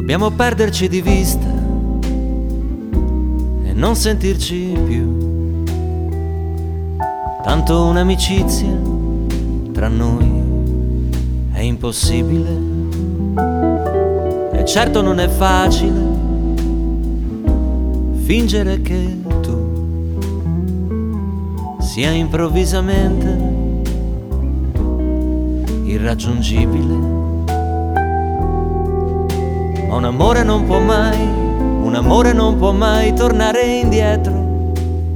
Dobbiamo perderci di vista e non sentirci più. Tanto un'amicizia tra noi è impossibile. E certo non è facile fingere che tu sia improvvisamente irraggiungibile. Ma un amore non può mai tornare indietro.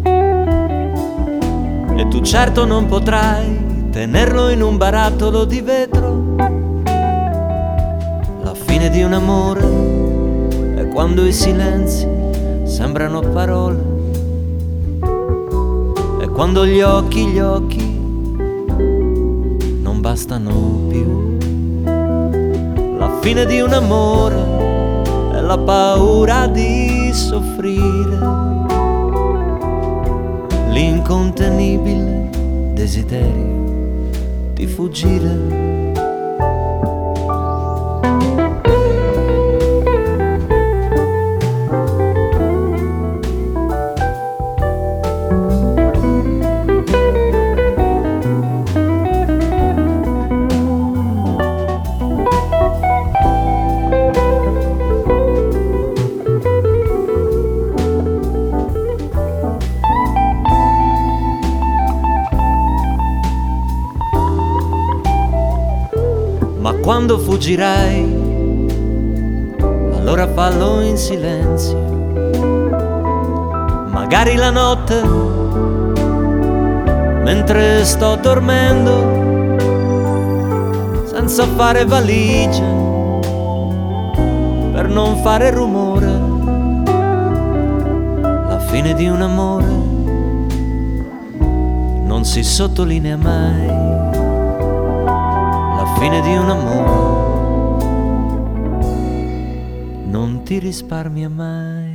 E tu certo non potrai tenerlo in un barattolo di vetro. La fine di un amore è quando i silenzi sembrano parole, e quando gli occhi non bastano più. La fine di un amore è la paura di soffrire, l'incontenibile desiderio di fuggire. Ma quando fuggirai, allora fallo in silenzio. Magari la notte, mentre sto dormendo, senza fare valigie, per non fare rumore. La fine di un amore non si sottolinea mai. La fine di un amore non ti risparmia mai.